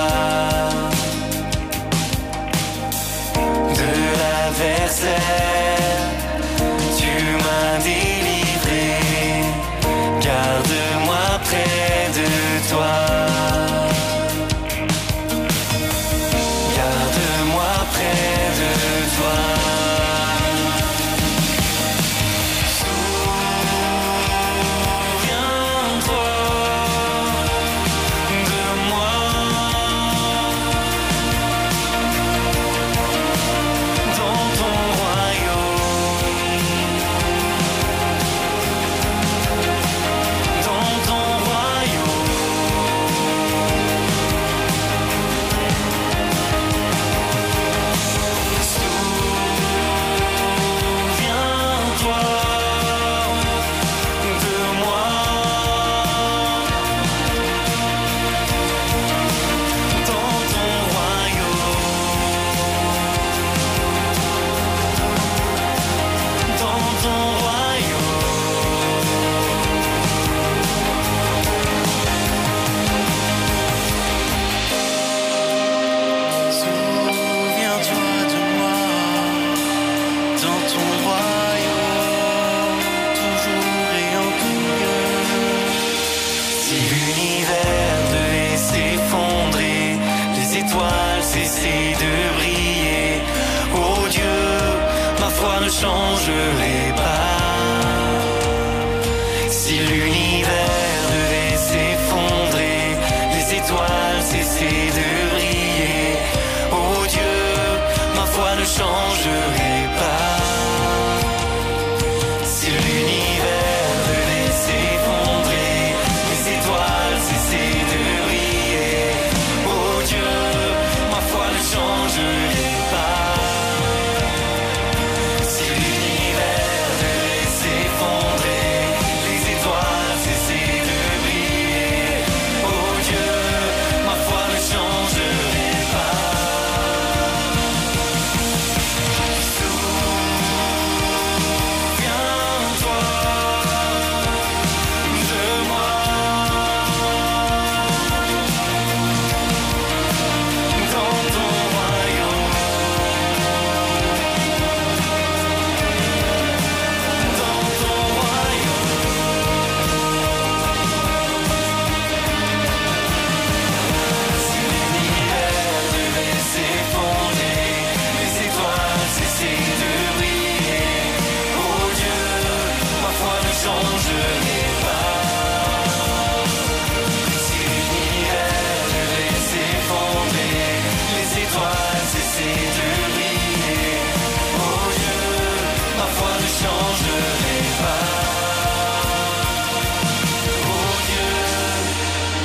De l'adversaire, tu m'as délivré, garde-moi près de toi. Garde-moi près de toi. Ne changerai pas. Si l'univers devait s'effondrer, les étoiles cessaient de briller, oh Dieu, ma foi ne changerait pas. Si l'univers devait s'effondrer, les étoiles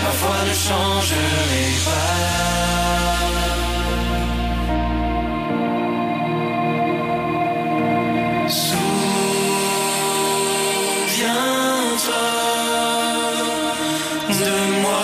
ma foi ne changerai pas. Souviens-toi de moi.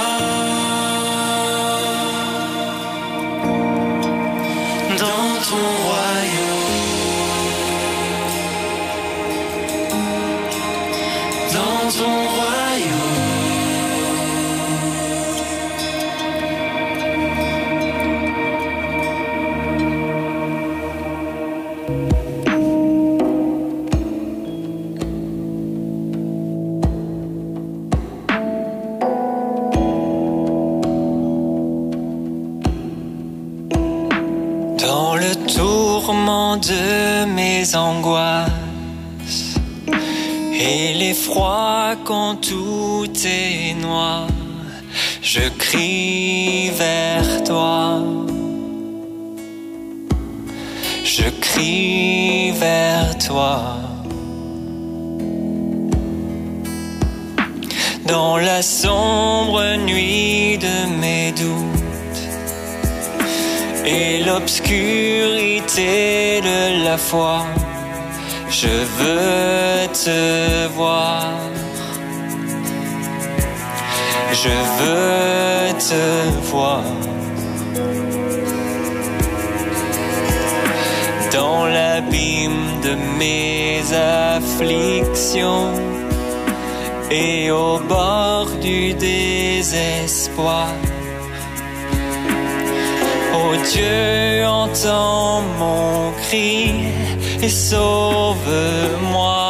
Dans le tourment de mes angoisses et l'effroi quand tout est noir, je crie vers toi. Je crie vers toi. Dans la sombre nuit de mes doutes et l'obscurité de la foi, je veux te voir. Je veux te voir. Dans l'abîme de mes afflictions et au bord du désespoir, ô Dieu, entends mon cri et sauve-moi.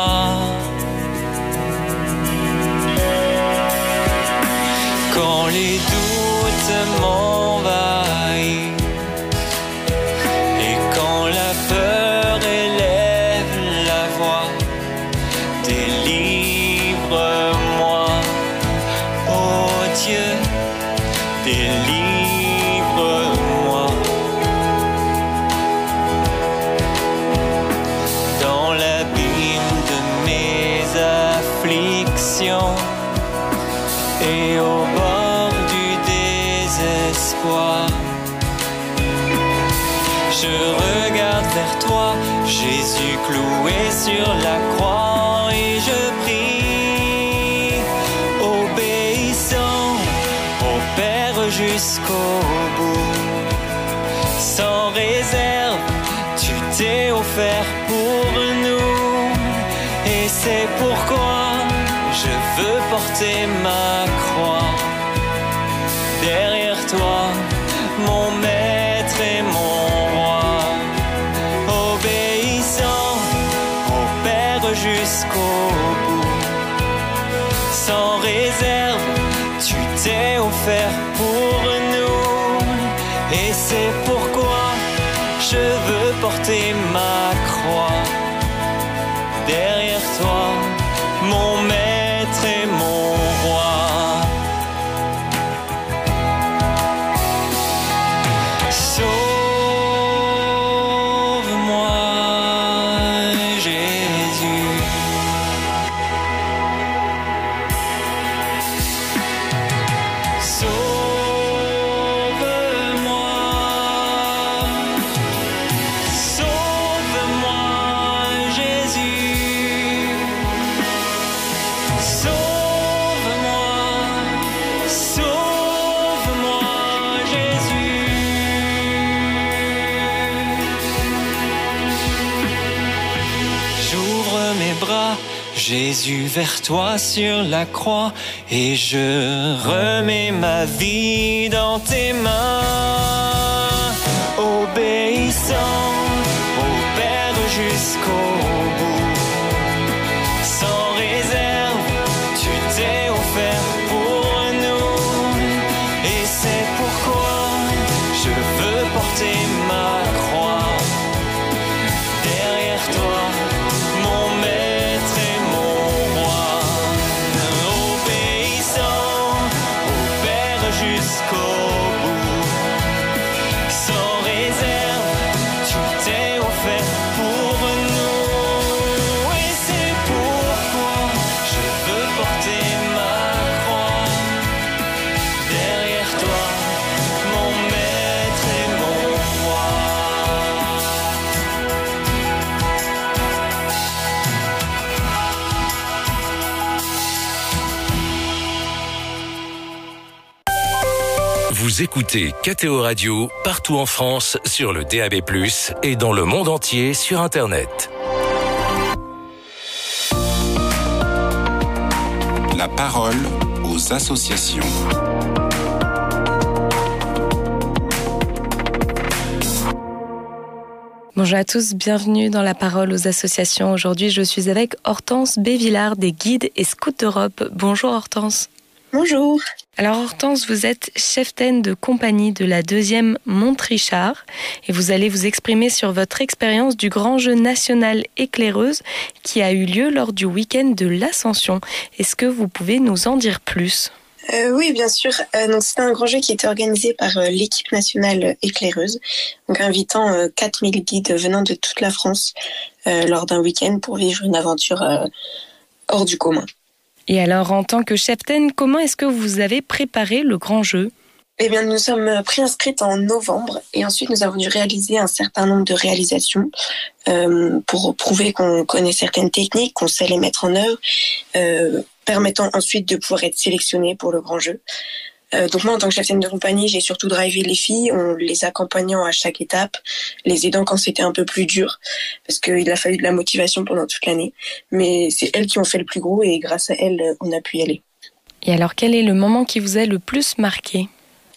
Quand les doutes m'envahissent et quand la peur élève la voix, délivre-moi, ô Dieu, délivre-moi. Dans l'abîme de mes afflictions et au bord du désespoir, je regarde vers toi, Jésus cloué sur la croix, et je prie, obéissant au Père jusqu'au bout. Sans réserve, tu t'es offert pour nous, et c'est pourquoi je veux porter ma croix. Derrière toi, mon maître et mon roi, obéissant au Père jusqu'au bout. Sans réserve, tu t'es offert pour nous, et c'est pourquoi je veux porter ma croix. Derrière toi, mon maître et mon roi. Sauve-moi, Jésus. Sauve-moi. Sauve-moi, Jésus. Sauve-moi, sauve-moi, Jésus. J'ouvre mes bras, Jésus, vers toi sur la croix, et je remets ma vie dans tes mains, obéissant au Père jusqu'au bout. Sans réserve, tu t'es offert pour nous, et c'est pourquoi je veux porter ma croix. Derrière toi, mon maître et mon roi, obéissant au Père jusqu'au bout. Sans réserve, tu t'es offert pour nous, et c'est pourquoi je veux porter ma croix. Vous écoutez KTO Radio partout en France sur le DAB+, et dans le monde entier sur Internet. La parole aux associations. Bonjour à tous, bienvenue dans La Parole aux associations. Aujourd'hui, je suis avec Hortense Bévillard des Guides et Scouts d'Europe. Bonjour Hortense. Bonjour. Alors Hortense, vous êtes cheftaine de compagnie de la 2e Montrichard et vous allez vous exprimer sur votre expérience du grand jeu national Éclaireuse qui a eu lieu lors du week-end de l'Ascension. Est-ce que vous pouvez nous en dire plus ? Oui, bien sûr. Donc c'était un grand jeu qui était organisé par l'équipe nationale Éclaireuse, donc invitant 4000 guides venant de toute la France lors d'un week-end pour vivre une aventure hors du commun. Et alors, en tant que cheftaine, comment est-ce que vous avez préparé le grand jeu ? Eh bien, nous sommes préinscrites en novembre et ensuite nous avons dû réaliser un certain nombre de réalisations pour prouver qu'on connaît certaines techniques, qu'on sait les mettre en œuvre, permettant ensuite de pouvoir être sélectionnés pour le grand jeu. Donc moi, en tant que cheftaine de compagnie, j'ai surtout drivé les filles, en les accompagnant à chaque étape, les aidant quand c'était un peu plus dur, parce qu'il a fallu de la motivation pendant toute l'année. Mais c'est elles qui ont fait le plus gros et grâce à elles, on a pu y aller. Et alors, quel est le moment qui vous a le plus marqué ?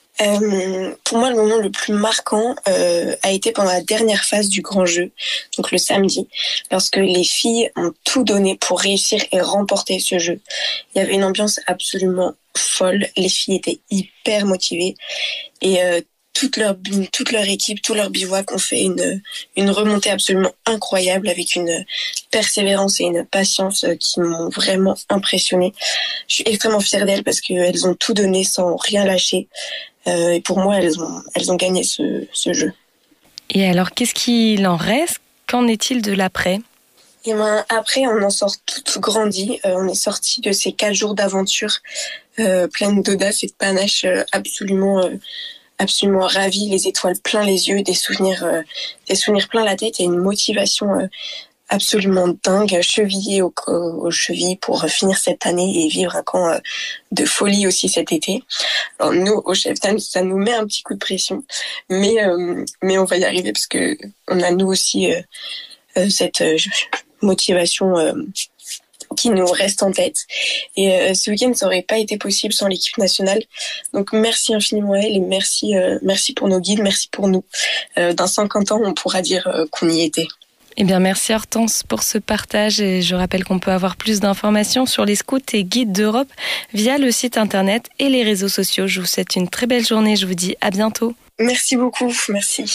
Pour moi, le moment le plus marquant a été pendant la dernière phase du grand jeu, donc le samedi, lorsque les filles ont tout donné pour réussir et remporter ce jeu. Il y avait une ambiance absolument folle, les filles étaient hyper motivées et toute leur équipe, tout leur bivouac ont fait une remontée absolument incroyable avec une persévérance et une patience qui m'ont vraiment impressionnée. Je suis extrêmement fière d'elles parce qu'elles ont tout donné sans rien lâcher. Et pour moi, elles ont gagné ce jeu. Et alors, qu'est-ce qu'il en reste ? Qu'en est-il de l'après ? Et ben, après, on en sort toutes grandies. On est sortis de ces 4 jours d'aventure pleines d'audace et de panache, absolument ravis, les étoiles plein les yeux, des souvenirs plein la tête et une motivation absolument dingue, chevillée aux chevilles pour finir cette année et vivre un camp de folie aussi cet été. Alors nous, au cheftan, ça nous met un petit coup de pression, mais on va y arriver parce que on a nous aussi cette motivation qui nous reste en tête. Et ce week-end, ça aurait pas été possible sans l'équipe nationale. Donc merci infiniment à elle et merci pour nos guides, merci pour nous. Dans 50 ans, on pourra dire qu'on y était. Eh bien, merci Hortense pour ce partage et je rappelle qu'on peut avoir plus d'informations sur les scouts et guides d'Europe via le site internet et les réseaux sociaux. Je vous souhaite une très belle journée, je vous dis à bientôt. Merci beaucoup, merci.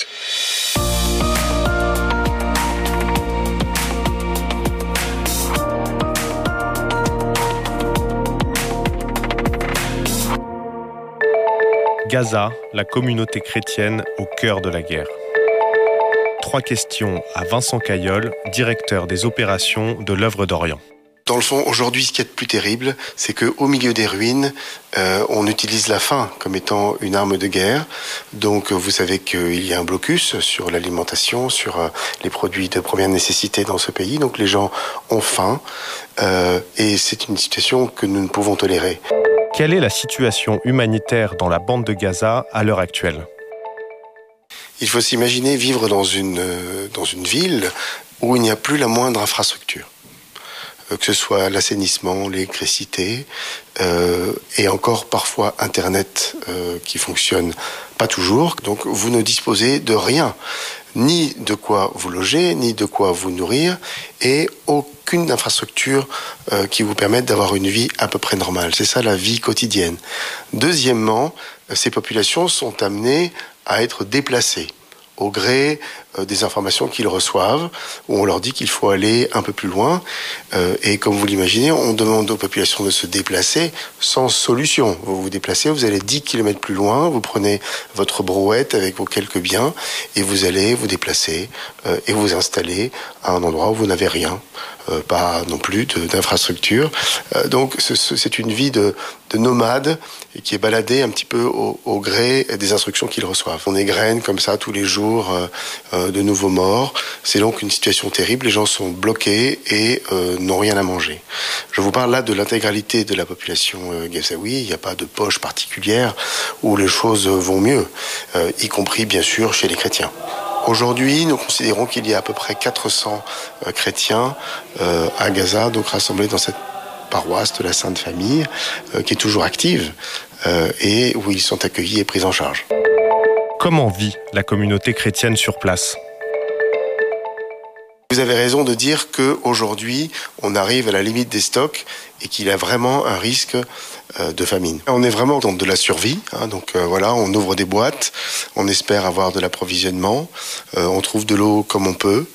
Gaza, la communauté chrétienne au cœur de la guerre. 3 questions à Vincent Caillol, directeur des opérations de l'œuvre d'Orient. Dans le fond, aujourd'hui, ce qui est le plus terrible, c'est qu'au milieu des ruines, on utilise la faim comme étant une arme de guerre. Donc, vous savez qu'il y a un blocus sur l'alimentation, sur les produits de première nécessité dans ce pays. Donc, les gens ont faim et c'est une situation que nous ne pouvons tolérer. Quelle est la situation humanitaire dans la bande de Gaza à l'heure actuelle ? Il faut s'imaginer vivre dans une ville où il n'y a plus la moindre infrastructure. Que ce soit l'assainissement, l'électricité, et encore parfois Internet qui fonctionne pas toujours. Donc vous ne disposez de rien, ni de quoi vous loger, ni de quoi vous nourrir, et aucune infrastructure qui vous permette d'avoir une vie à peu près normale. C'est ça la vie quotidienne. Deuxièmement, ces populations sont amenées à être déplacées au gré des informations qu'ils reçoivent, où on leur dit qu'il faut aller un peu plus loin. Et comme vous l'imaginez, on demande aux populations de se déplacer sans solution. Vous vous déplacez, vous allez 10 km plus loin, vous prenez votre brouette avec vos quelques biens, et vous allez vous déplacer et vous installer à un endroit où vous n'avez rien. pas non plus d'infrastructures. Donc c'est une vie de nomade et qui est baladé un petit peu au gré des instructions qu'ils reçoivent. On égrène comme ça tous les jours de nouveaux morts. C'est donc une situation terrible. Les gens sont bloqués et n'ont rien à manger. Je vous parle là de l'intégralité de la population gazaoui. Il n'y a pas de poche particulière où les choses vont mieux, y compris bien sûr chez les chrétiens. Aujourd'hui, nous considérons qu'il y a à peu près 400 chrétiens à Gaza, donc rassemblés dans cette paroisse de la Sainte Famille, qui est toujours active et où ils sont accueillis et pris en charge. Comment vit la communauté chrétienne sur place ? Vous avez raison de dire qu'aujourd'hui, on arrive à la limite des stocks et qu'il y a vraiment un risque de famine. On est vraiment dans de la survie, donc voilà, on ouvre des boîtes, on espère avoir de l'approvisionnement, on trouve de l'eau comme on peut.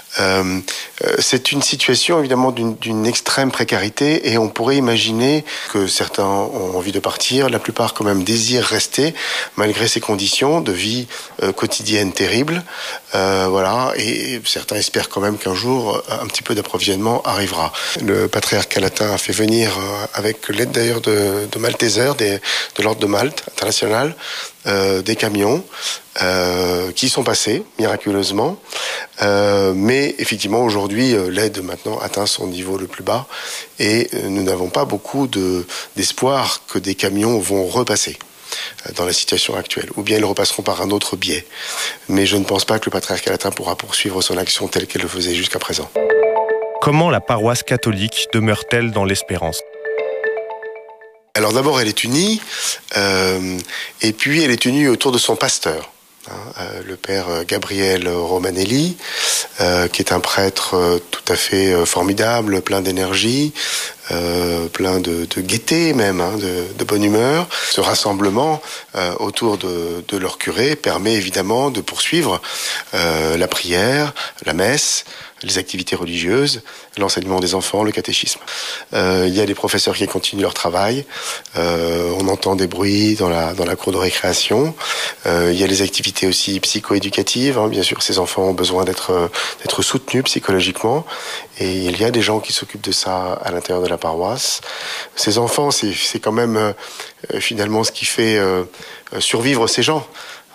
C'est une situation évidemment d'une extrême précarité et on pourrait imaginer que certains ont envie de partir, la plupart quand même désirent rester malgré ces conditions de vie quotidienne terribles. Voilà, et certains espèrent quand même qu'un jour un petit peu d'approvisionnement arrivera. Le patriarcat latin a fait venir, avec l'aide d'ailleurs de Maltesers, de l'ordre de Malte international, des camions qui sont passés miraculeusement, mais effectivement aujourd'hui l'aide maintenant atteint son niveau le plus bas et nous n'avons pas beaucoup d'espoir que des camions vont repasser dans la situation actuelle, ou bien ils repasseront par un autre biais. Mais je ne pense pas que le patriarcat latin pourra poursuivre son action telle qu'elle le faisait jusqu'à présent. Comment la paroisse catholique demeure-t-elle dans l'espérance ? Alors d'abord, elle est unie, et puis elle est unie autour de son pasteur, le père Gabriel Romanelli, qui est un prêtre tout à fait formidable, plein d'énergie, plein de gaieté même, de bonne humeur. Ce rassemblement autour de leur curé permet évidemment de poursuivre la prière, la messe, les activités religieuses, l'enseignement des enfants, le catéchisme. Il y a des professeurs qui continuent leur travail. On entend des bruits dans la cour de récréation. Il y a les activités aussi psycho-éducatives. Bien sûr, ces enfants ont besoin d'être soutenus psychologiquement. Et il y a des gens qui s'occupent de ça à l'intérieur de la paroisse. Ces enfants, c'est quand même finalement ce qui fait survivre ces gens.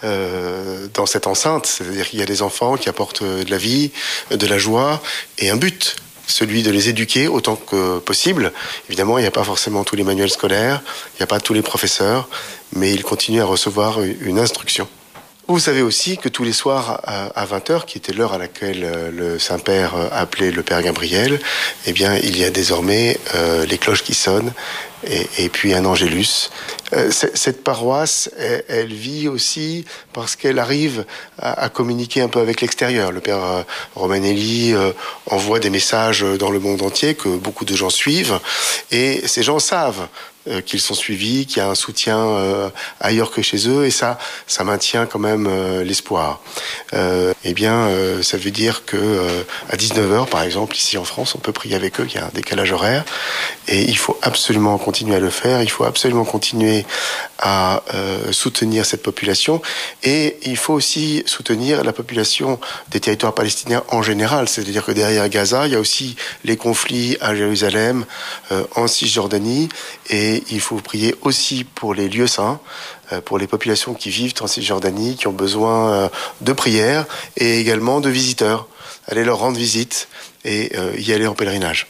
Dans cette enceinte, c'est-à-dire qu'il y a des enfants qui apportent de la vie, de la joie et un but, celui de les éduquer autant que possible. Évidemment, il n'y a pas forcément tous les manuels scolaires, il n'y a pas tous les professeurs, mais ils continuent à recevoir une instruction. Vous savez aussi que tous les soirs à 20h, qui était l'heure à laquelle le Saint-Père appelait le Père Gabriel, eh bien, il y a désormais les cloches qui sonnent et puis un angélus. Cette paroisse, elle vit aussi parce qu'elle arrive à communiquer un peu avec l'extérieur. Le Père Romanelli envoie des messages dans le monde entier que beaucoup de gens suivent et ces gens savent qu'ils sont suivis, qu'il y a un soutien ailleurs que chez eux, et ça maintient quand même l'espoir. Eh bien, ça veut dire que à 19h, par exemple, ici en France, on peut prier avec eux, il y a un décalage horaire, et il faut absolument continuer à le faire, il faut absolument continuer à soutenir cette population, et il faut aussi soutenir la population des territoires palestiniens en général, c'est-à-dire que derrière Gaza, il y a aussi les conflits à Jérusalem, en Cisjordanie, et il faut prier aussi pour les lieux saints, pour les populations qui vivent en Cisjordanie, qui ont besoin de prières et également de visiteurs. Allez leur rendre visite et y aller en pèlerinage.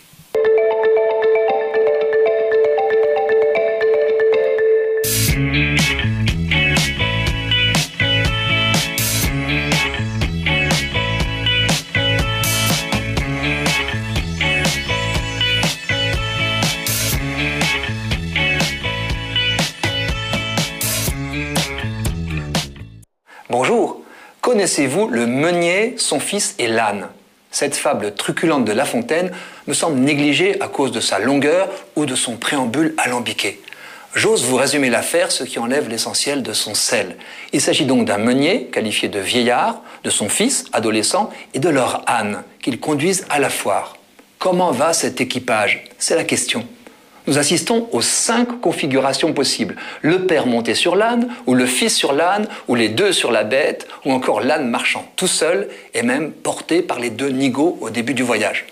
Bonjour, connaissez-vous le meunier, son fils et l'âne ? Cette fable truculente de La Fontaine me semble négligée à cause de sa longueur ou de son préambule alambiqué. J'ose vous résumer l'affaire, ce qui enlève l'essentiel de son sel. Il s'agit donc d'un meunier, qualifié de vieillard, de son fils, adolescent, et de leur âne, qu'ils conduisent à la foire. Comment va cet équipage ? C'est la question. Nous assistons aux 5 configurations possibles. Le père monté sur l'âne, ou le fils sur l'âne, ou les deux sur la bête, ou encore l'âne marchant tout seul, et même porté par les 2 nigauds au début du voyage.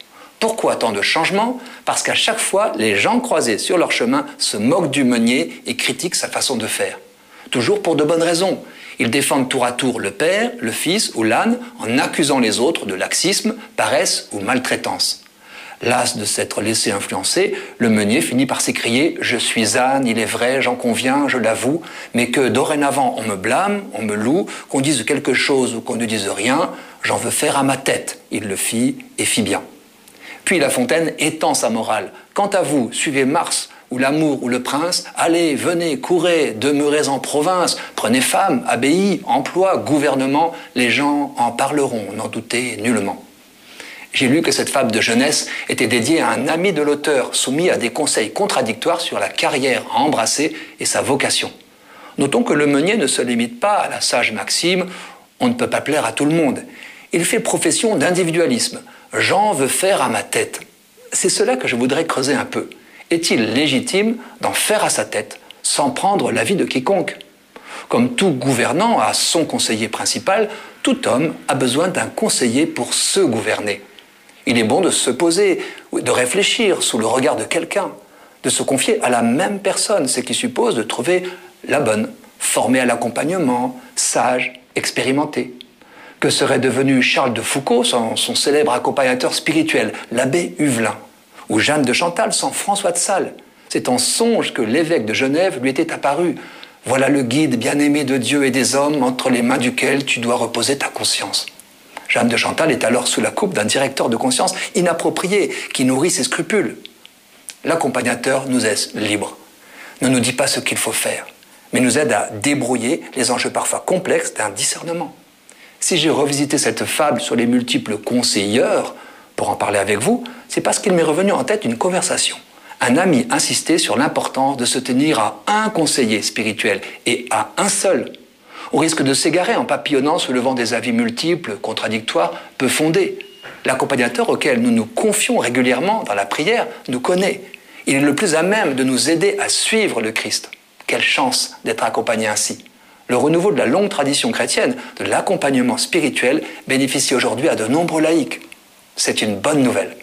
Pourquoi tant de changements? Parce qu'à chaque fois, les gens croisés sur leur chemin se moquent du meunier et critiquent sa façon de faire. Toujours pour de bonnes raisons. Ils défendent tour à tour le père, le fils ou l'âne en accusant les autres de laxisme, paresse ou maltraitance. Las de s'être laissé influencer, le meunier finit par s'écrier « Je suis âne, il est vrai, j'en conviens, je l'avoue, mais que dorénavant on me blâme, on me loue, qu'on dise quelque chose ou qu'on ne dise rien, j'en veux faire à ma tête. » Il le fit et fit bien. Puis La Fontaine étend sa morale. « Quant à vous, suivez Mars, ou l'amour ou le prince, allez, venez, courez, demeurez en province, prenez femme, abbaye, emploi, gouvernement, les gens en parleront, n'en doutez nullement. » J'ai lu que cette fable de jeunesse était dédiée à un ami de l'auteur, soumis à des conseils contradictoires sur la carrière à embrasser et sa vocation. Notons que le meunier ne se limite pas à la sage maxime « on ne peut pas plaire à tout le monde ». Il fait profession d'individualisme. « J'en veux faire à ma tête ». C'est cela que je voudrais creuser un peu. Est-il légitime d'en faire à sa tête sans prendre l'avis de quiconque? Comme tout gouvernant a son conseiller principal, tout homme a besoin d'un conseiller pour se gouverner. Il est bon de se poser, de réfléchir sous le regard de quelqu'un, de se confier à la même personne, ce qui suppose de trouver la bonne, formée à l'accompagnement, sage, expérimentée. Que serait devenu Charles de Foucauld sans son célèbre accompagnateur spirituel, l'abbé Huvelin, ou Jeanne de Chantal sans François de Sales? C'est en songe que l'évêque de Genève lui était apparu. Voilà le guide bien-aimé de Dieu et des hommes entre les mains duquel tu dois reposer ta conscience. Jeanne de Chantal est alors sous la coupe d'un directeur de conscience inapproprié qui nourrit ses scrupules. L'accompagnateur nous laisse libres, ne nous dit pas ce qu'il faut faire, mais nous aide à débrouiller les enjeux parfois complexes d'un discernement. Si j'ai revisité cette fable sur les multiples conseilleurs pour en parler avec vous, c'est parce qu'il m'est revenu en tête une conversation. Un ami insistait sur l'importance de se tenir à un conseiller spirituel et à un seul. Au risque de s'égarer en papillonnant sous le vent des avis multiples, contradictoires, peu fondés. L'accompagnateur auquel nous nous confions régulièrement dans la prière nous connaît. Il est le plus à même de nous aider à suivre le Christ. Quelle chance d'être accompagné ainsi. Le renouveau de la longue tradition chrétienne de l'accompagnement spirituel bénéficie aujourd'hui à de nombreux laïcs. C'est une bonne nouvelle.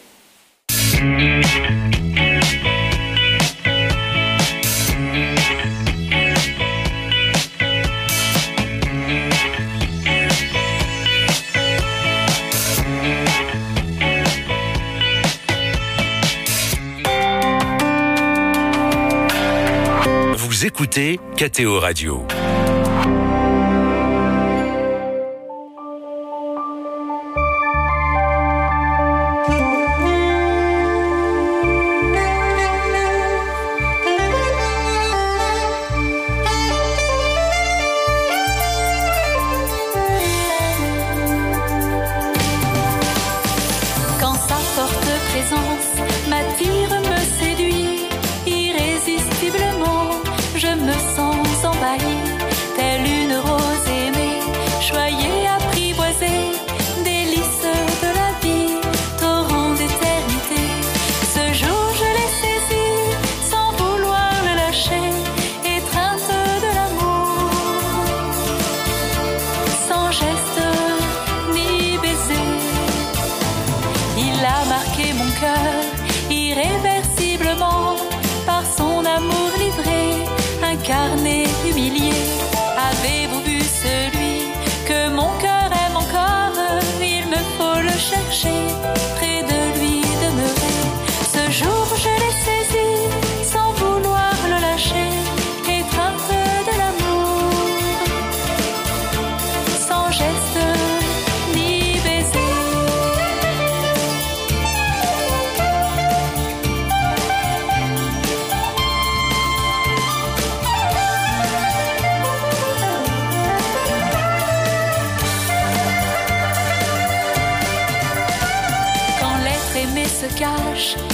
Vous écoutez KTO Radio. Quand sa forte présence m'attire, me séduit, irrésistiblement, je me sens envahie, telle une rose aimée, choyée, apprivoisée, délice de la vie, torrent d'éternité. Ce jour je l'ai saisi, sans vouloir le lâcher, étreinte de l'amour, sans geste ni baiser. Il a marqué mon cœur, irréversiblement, par son amour livré, incarné, humilié. Avez-vous vu celui que mon cœur aime encore? Il me faut le chercher, près de lui demeurer. Ce jour je l'ai saisi, sans vouloir le lâcher, étreinte de l'amour, sans geste ni baiser. Se cache